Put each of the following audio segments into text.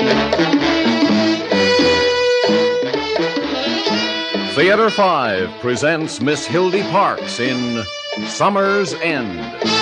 Theater 5 presents Miss Hildy Parks in Summer's End.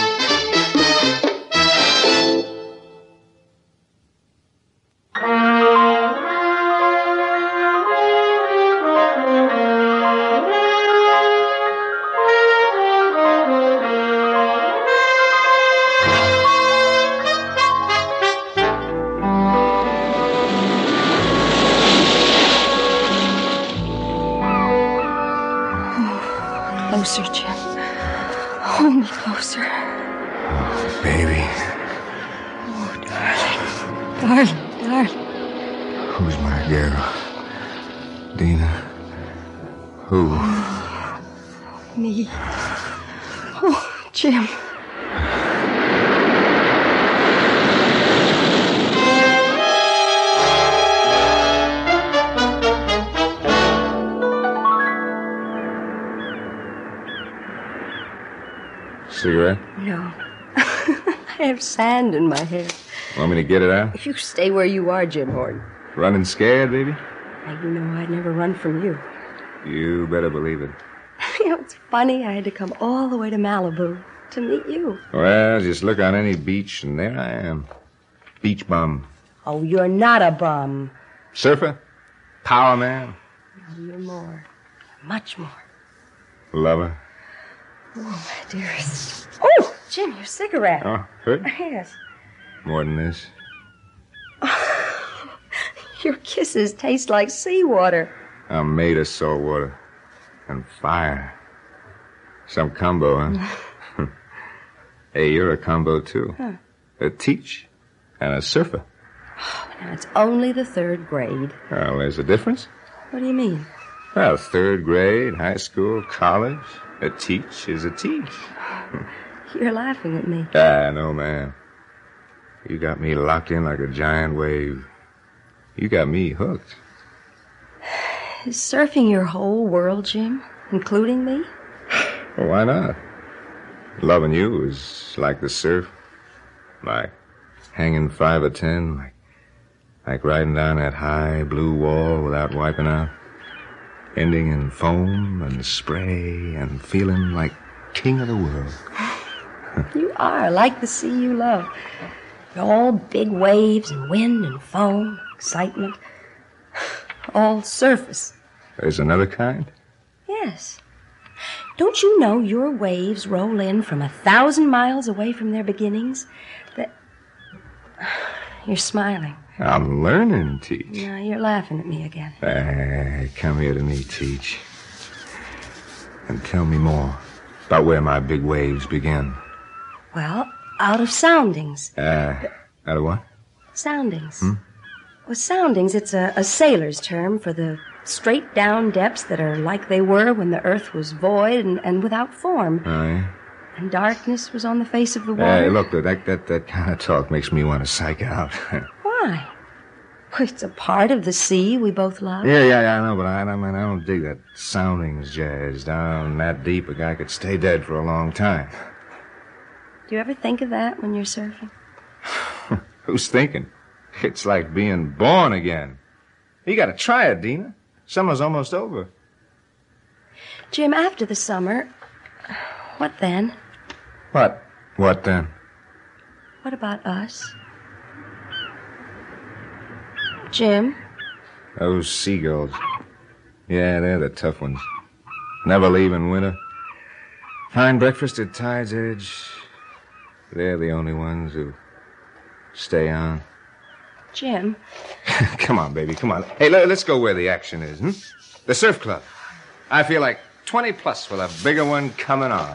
Closer, Jim. Hold me closer. Oh, baby. Oh, darling. Darling. Who's my girl? Dina? Who? Me. Oh, Jim. Cigarette? No. I have sand in my hair. Want me to get it out? If you stay where you are, Jim Horton. Running scared, baby? Now, you know I'd never run from you. You better believe it. You know, it's funny. I had to come all the way to Malibu to meet you. Well, just look on any beach, and there I am. Beach bum. Oh, you're not a bum. Surfer? Power man? No, you're more. Much more. Lover? Oh, my dearest. Oh, Jim, your cigarette. Oh, hurt? Yes. More than this. Your kisses taste like seawater. I'm made of salt water. And fire. Some combo, huh? Hey, you're a combo, too. Huh. A teach and a surfer. Oh, now, it's only the third grade. Well, there's a difference. What do you mean? Well, third grade, high school, college. A teach is a teach. You're laughing at me. No, man. You got me locked in like a giant wave. You got me hooked. Is surfing your whole world, Jim? Including me? Well, why not? Loving you is like the surf. Like hanging 5 or 10. Like riding down that high blue wall without wiping out. Ending in foam and spray and feeling like king of the world. You are, like the sea you love. All big waves and wind and foam, excitement. All surface. There's another kind? Yes. Don't you know your waves roll in from 1,000 miles away from their beginnings? You're smiling. I'm learning, Teach. No, you're laughing at me again. Hey, come here to me, Teach. And tell me more about where my big waves begin. Well, out of soundings. Out of what? Soundings. Well, soundings, it's a sailor's term for the straight down depths that are like they were when the earth was void and without form. Oh, yeah? And darkness was on the face of the water. Hey, look, that kind of talk makes me want to psych out. Why? Well, it's a part of the sea we both love. Yeah, I know, but I don't dig that soundings jazz. Down that deep, a guy could stay dead for a long time. Do you ever think of that when you're surfing? Who's thinking? It's like being born again. You gotta try it, Dina. Summer's almost over. Jim, after the summer, what then? What? What then? What about us? Jim? Those seagulls. Yeah, they're the tough ones. Never leave in winter. Find breakfast at tide's edge. They're the only ones who stay on. Jim? Come on, baby, come on. Hey, let's go where the action is, The surf club. I feel like 20 plus with a bigger one coming on.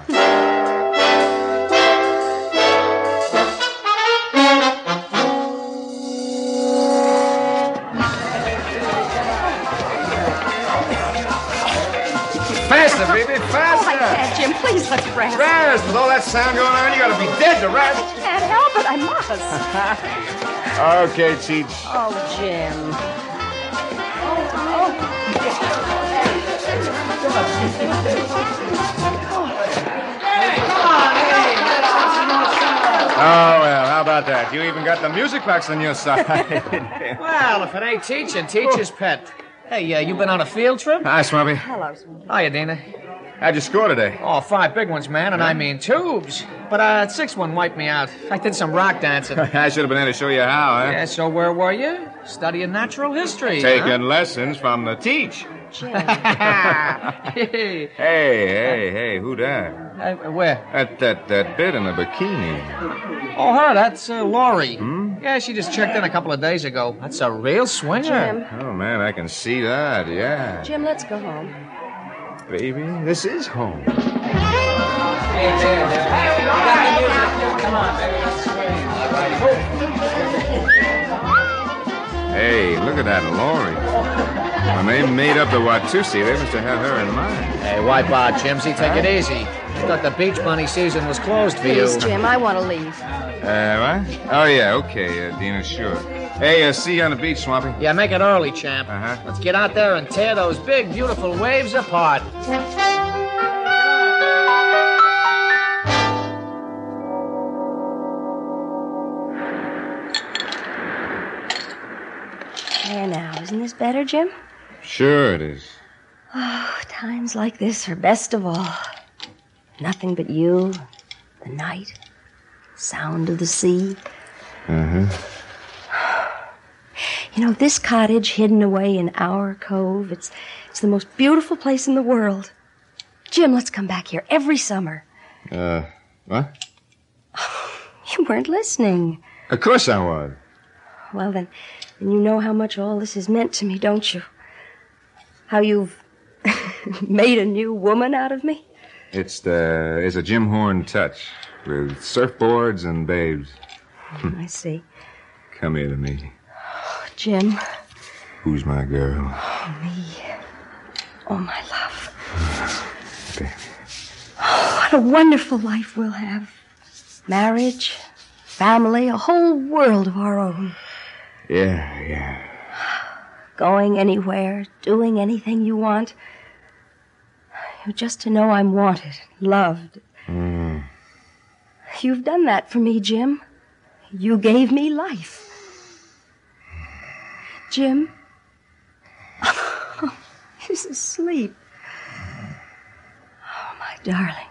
Faster, baby, faster. Oh, I can't, Jim. Please, let's rest. Rest. With all that sound going on, you gotta be dead to rest. I can't help it. I must. Okay, Cheech. Oh, Jim. Oh, well, how about that? You even got the music box on your side. Well, if it ain't teaching, teacher's pet. Hey, you been on a field trip? Hi, Swampy. Hello, Swampy. Hiya, Dina. How'd you score today? Oh, 5 big ones, man, and I mean tubes. But 6th one wiped me out. I did some rock dancing. I should have been there to show you how, huh? Yeah, so where were you? Studying natural history. Taking lessons from the teach. Jim. Hey, who that? Where? That bit in the bikini. Oh, her. That's Lori. Yeah, she just checked in a couple of days ago. That's a real swinger. Jim. Oh, man, I can see that, yeah. Jim, let's go home. Baby, this is home. Come on, baby. Let's swing. Hey, look at that Lori. When they made up the Watusi, they must have had her in mind. Hey, wipe out, Jimsy. Take it easy. I thought the beach bunny season was closed for Please, you. Jim, I want to leave. What? Oh, yeah, okay, Dina, sure. Hey, see you on the beach, Swampy. Yeah, make it early, champ. Uh-huh. Let's get out there and tear those big, beautiful waves apart. There now, isn't this better, Jim? Sure it is. Oh, times like this are best of all. Nothing but you, the night, sound of the sea. Uh-huh. You know, this cottage hidden away in our cove, it's the most beautiful place in the world. Jim, let's come back here every summer. What? You weren't listening. Of course I was. Well, then you know how much all this has meant to me, don't you? How you've made a new woman out of me? It's a Jim Horn touch with surfboards and babes. I see. Come here to me. Jim. Who's my girl? Me. Oh, my love. Baby. Oh, what a wonderful life we'll have. Marriage, family, a whole world of our own. Yeah. Going anywhere, doing anything you want. Just to know I'm wanted, loved. You've done that for me, Jim. You gave me life. Jim? He's asleep. Oh, my darling.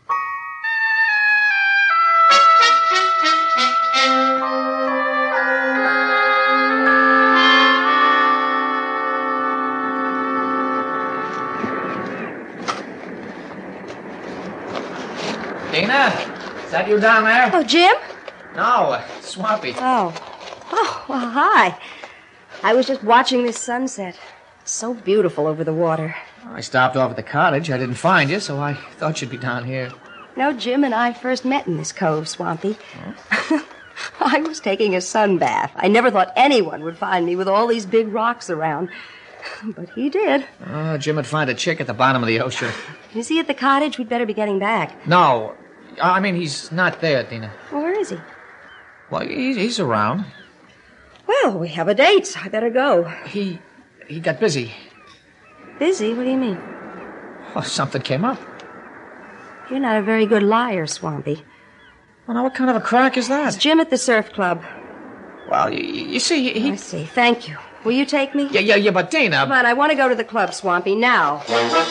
Dina, is that you down there? Oh, Jim? No, Swampy. Oh, well, hi. I was just watching this sunset. It's so beautiful over the water. I stopped off at the cottage. I didn't find you, so I thought you'd be down here. No, Jim and I first met in this cove, Swampy. I was taking a sun bath. I never thought anyone would find me with all these big rocks around. But he did. Jim would find a chick at the bottom of the ocean. Is he at the cottage? We'd better be getting back. No, I mean, he's not there, Dina. Well, where is he? Well, he's around. Well, we have a date. I better go. He got busy. Busy? What do you mean? Oh, something came up. You're not a very good liar, Swampy. Well, now, what kind of a crack is that? It's Jim at the surf club. Well, you see, he... I see. Thank you. Will you take me? Yeah, but Dina... Come on, I want to go to the club, Swampy, now.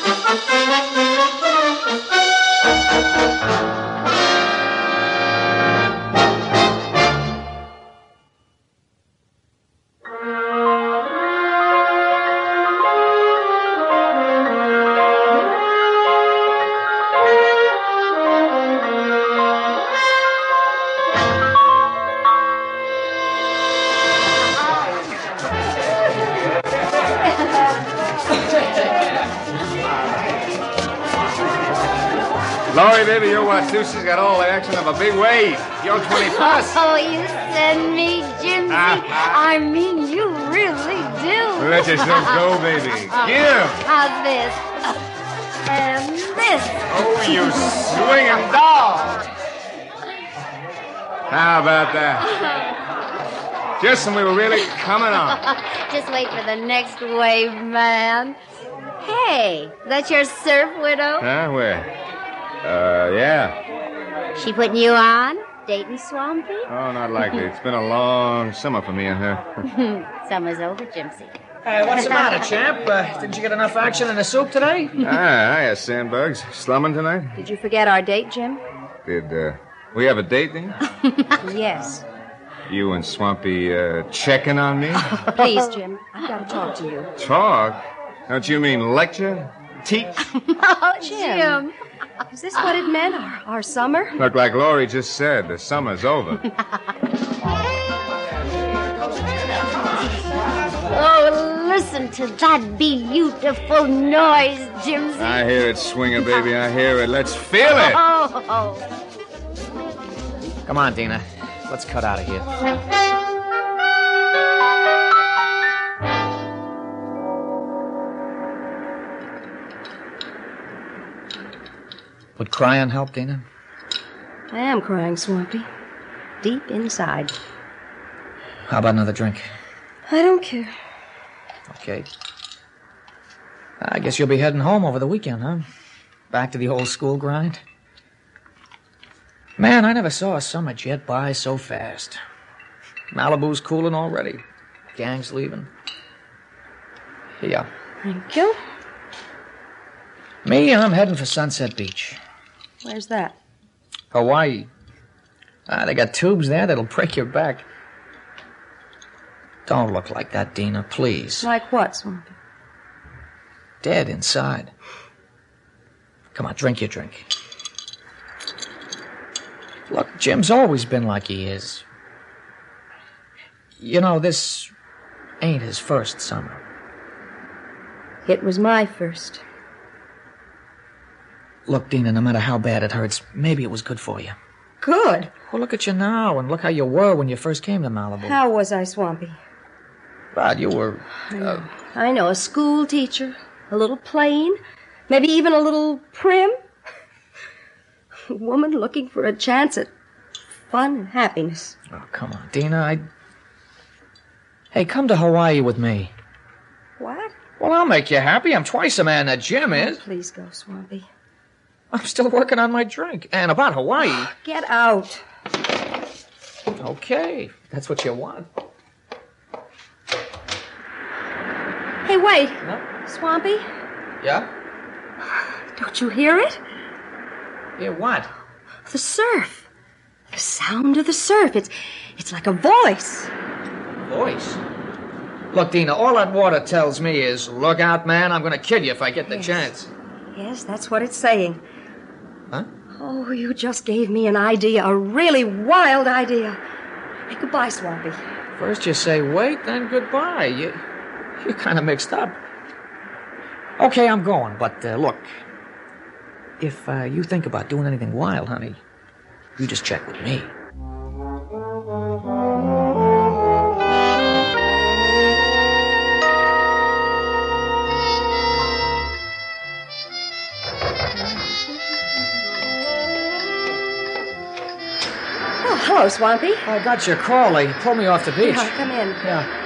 Lori, baby, your Watusi's got all the action of a big wave. You're 20 plus. Oh, you send me, Jimsy. I mean, you really do. Let yourself go, baby. Give. How's this? And this. Oh, you swinging dog. How about that? Just when we were really coming on. Just wait for the next wave, man. Hey, that's your surf widow? Huh? Where? Yeah. She putting you on? dating, Swampy? Oh, not likely. It's been a long summer for me and her. Summer's over, Jimsy. Hey, what's the matter, champ? Didn't you get enough action in the soup today? Hiya, Sandbugs. Slumming tonight? Did you forget our date, Jim? Did, we have a date then? Yes. You and Swampy, checking on me? Please, Jim, I've got to talk to you. Talk? Don't you mean lecture? Teach? Oh, Jim. Is this what it meant, our summer? Look, like Laurie just said, the summer's over. Oh, listen to that beautiful noise, Jimsy. I hear it, Swinger, baby. I hear it. Let's feel it. Oh. Come on, Dina. Let's cut out of here. Would crying help, Dina? I am crying, Swampy. Deep inside. How about another drink? I don't care. Okay. I guess you'll be heading home over the weekend, huh? Back to the old school grind? Man, I never saw a summer jet by so fast. Malibu's cooling already. Gang's leaving. Here. Thank you. Me, I'm heading for Sunset Beach. Where's that? Hawaii. They got tubes there that'll break your back. Don't look like that, Dina, please. Like what, Swampy? Dead inside. Come on, drink your drink. Look, Jim's always been like he is. You know, this ain't his first summer. It was my first. Look, Dina, no matter how bad it hurts, maybe it was good for you. Good. Well, look at you now, and look how you were when you first came to Malibu. How was I, Swampy? God, you were... I know, a school teacher, a little plain, maybe even a little prim. A woman looking for a chance at fun and happiness. Oh, come on, Dina, Hey, come to Hawaii with me. What? Well, I'll make you happy. I'm twice the man that Jim is. Please go, Swampy. I'm still working on my drink. And about Hawaii... Get out. Okay, that's what you want. Hey, wait. No? Swampy, Yeah? don't you hear it? Yeah, what? The surf. The sound of the surf. It's like a voice. Voice? Look, Dina, all that water tells me is, look out, man, I'm going to kill you if I get the Yes. chance. Yes, that's what it's saying. Huh? Oh, you just gave me an idea, a really wild idea. Hey, goodbye, Swampy. First you say wait, then goodbye. You're kind of mixed up. Okay, I'm going, but look, if you think about doing anything wild, honey, you just check with me. Oh, hello, Swampy. I got your call. They pulled me off the beach. Yeah, come in. Yeah.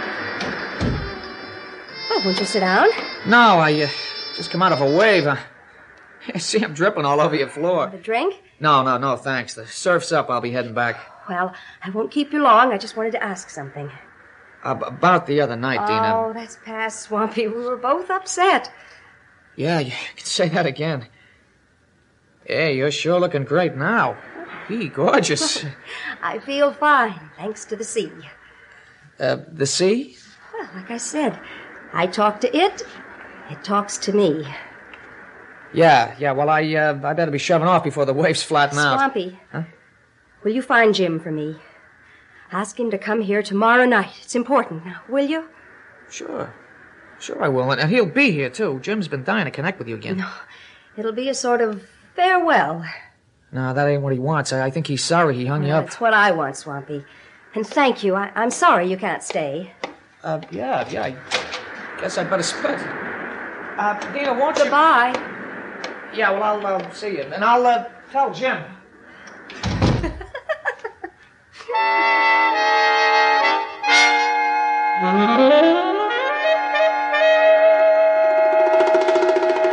Oh, won't you sit down? No, I just come out of a wave. I see I'm dripping all over your floor. Want a drink? No, thanks. The surf's up. I'll be heading back. Well, I won't keep you long. I just wanted to ask something. About the other night, Dina. Oh, that's past, Swampy. We were both upset. Yeah, you can say that again. Yeah, you're sure looking great now. Gee, gorgeous. I feel fine, thanks to the sea. The sea? Well, like I said, I talk to it. It talks to me. Yeah, well, I better be shoving off before the waves flatten out. Swampy. Huh? Will you find Jim for me? Ask him to come here tomorrow night. It's important. Now, will you? Sure I will. And he'll be here, too. Jim's been dying to connect with you again. No, it'll be a sort of farewell. No, that ain't what he wants. I think he's sorry he hung you up. That's what I want, Swampy. And thank you. I'm sorry you can't stay. Yeah, I guess I'd better split. Dina, won't you... Goodbye. Yeah, well, I'll see you. And I'll tell Jim.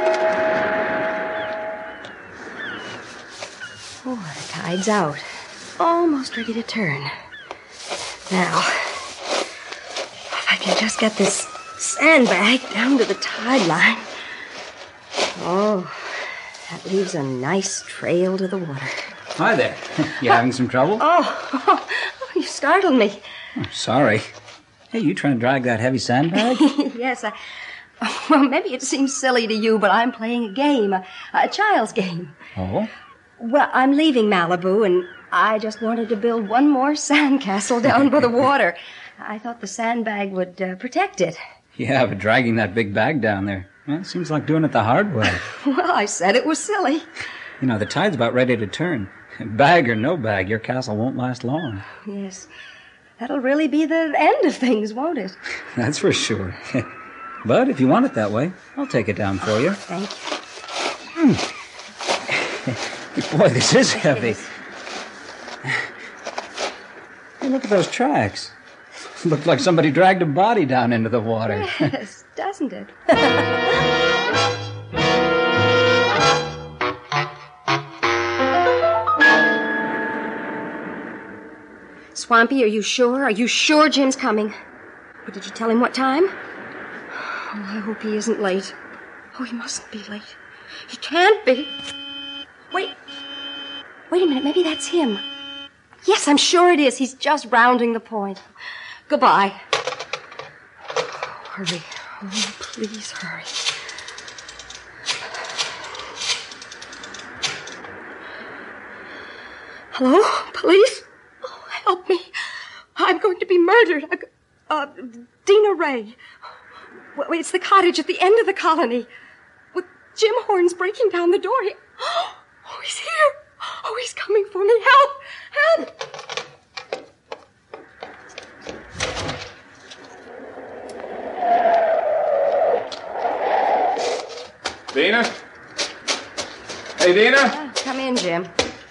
Oh, the tide's out. almost ready to turn. Now, if I can just get this sandbag down to the tide line. Oh, that leaves a nice trail to the water. Hi there. You having some trouble? Oh, you startled me. Oh, sorry. Hey, you trying to drag that heavy sandbag? Yes, well, maybe it seems silly to you, but I'm playing a game, a child's game. Oh? Well, I'm leaving Malibu, and I just wanted to build one more sandcastle down by the water. I thought the sandbag would protect it. Yeah, but dragging that big bag down there, well, it seems like doing it the hard way. Well, I said it was silly. You know, the tide's about ready to turn. Bag or no bag, your castle won't last long. Yes, that'll really be the end of things, won't it? That's for sure. But if you want it that way, I'll take it down for you. Thank you. Boy, this is heavy. Hey, look at those tracks. Looked like somebody dragged a body down into the water. Yes, doesn't it? Swampy, are you sure? Are you sure Jim's coming? Or did you tell him what time? Oh, I hope he isn't late. Oh, he mustn't be late. He can't be. Wait a minute. Maybe that's him. Yes, I'm sure it is. He's just rounding the point. Goodbye. Oh, hurry. Oh, please hurry. Hello? Police? Oh, help me. I'm going to be murdered. Dina Ray. Well, it's the cottage at the end of the colony. With Jim Horns breaking down the door. Oh, he's here. Oh, he's coming for me. Help! Help! Dina? Hey, Dina? Come in, Jim.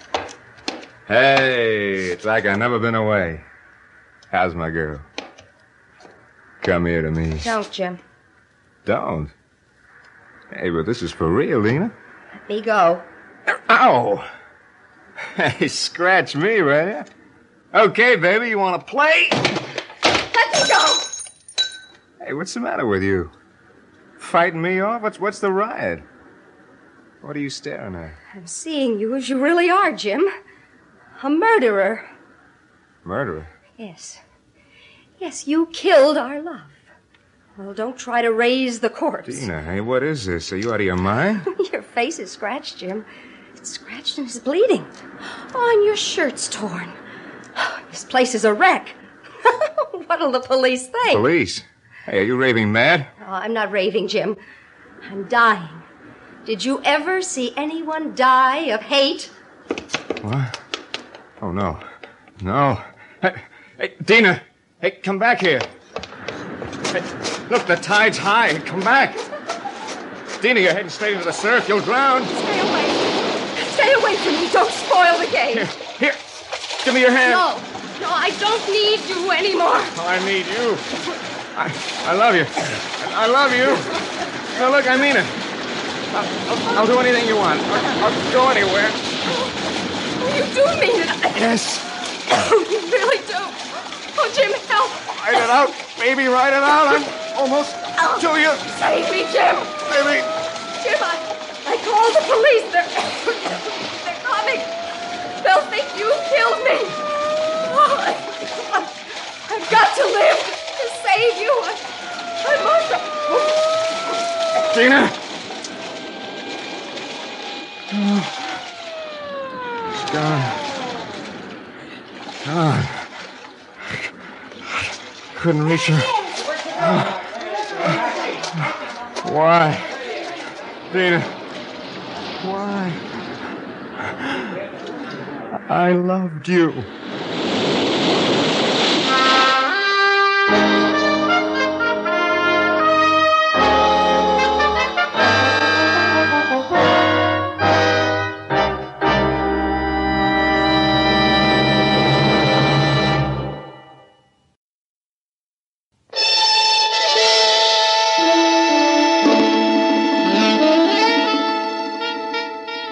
Hey, it's like I've never been away. How's my girl? Come here to me. Don't, Jim. Don't? Hey, but this is for real, Dina. Let me go. Ow! Hey, scratch me, will ya? Okay, baby, you want to play? Let me go! Hey, what's the matter with you? Fighting me off? What's the riot? What are you staring at? I'm seeing you as you really are, Jim. A murderer. Murderer? Yes. Yes, you killed our love. Well, don't try to raise the corpse. Dina, hey, what is this? Are you out of your mind? Your face is scratched, Jim. It's scratched and it's bleeding. Oh, and your shirt's torn. This place is a wreck. What'll the police think? Police? Hey, are you raving mad? Oh, I'm not raving, Jim. I'm dying. Did you ever see anyone die of hate? What? Oh, no. No. Hey, Dina! Hey, come back here. Hey, look, the tide's high. Come back. Dina, you're heading straight into the surf. You'll drown. Stay away. Stay away from me. Don't spoil the game. Here. Give me your hand. No, I don't need you anymore. Oh, I need you. I love you. I love you. Now, look, I mean it. I'll do anything you want. I'll go anywhere. Oh, you do mean it. Yes. Oh, you really do. Oh, Jim, help. Ride it out, baby, ride it out. I'm almost to you. Save me, Jim. Baby. Jim, I called the police. They're coming. They'll think you killed me. Oh, I've got to live to save you. I must. Dina. Oh. It's gone. Gone. Couldn't reach her. Why? Dina. Why? I loved you.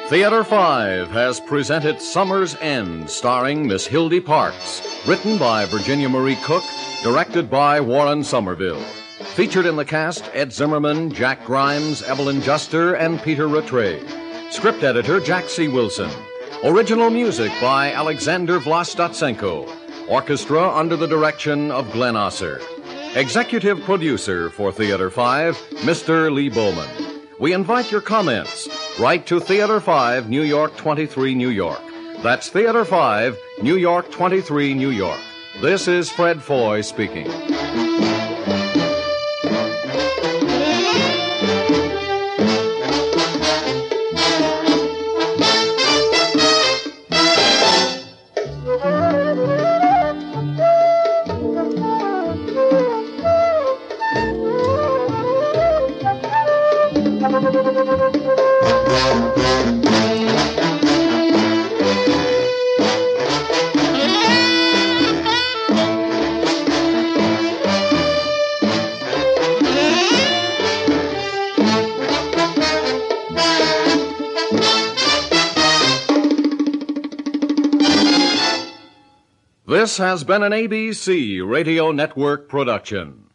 Theater 5 has presented Summer's End, starring Miss Hildy Parks, written by Virginia Marie Cook, directed by Warren Somerville. Featured in the cast, Ed Zimmerman, Jack Grimes, Evelyn Juster, and Peter Rattray. Script editor, Jack C. Wilson. Original music by Alexander Vlastotsenko. Orchestra under the direction of Glenn Osser. Executive producer for Theater 5, Mr. Lee Bowman. We invite your comments. Write to Theater 5, New York 23, New York. That's Theater 5, New York 23, New York. This is Fred Foy speaking. This has been an ABC Radio Network production.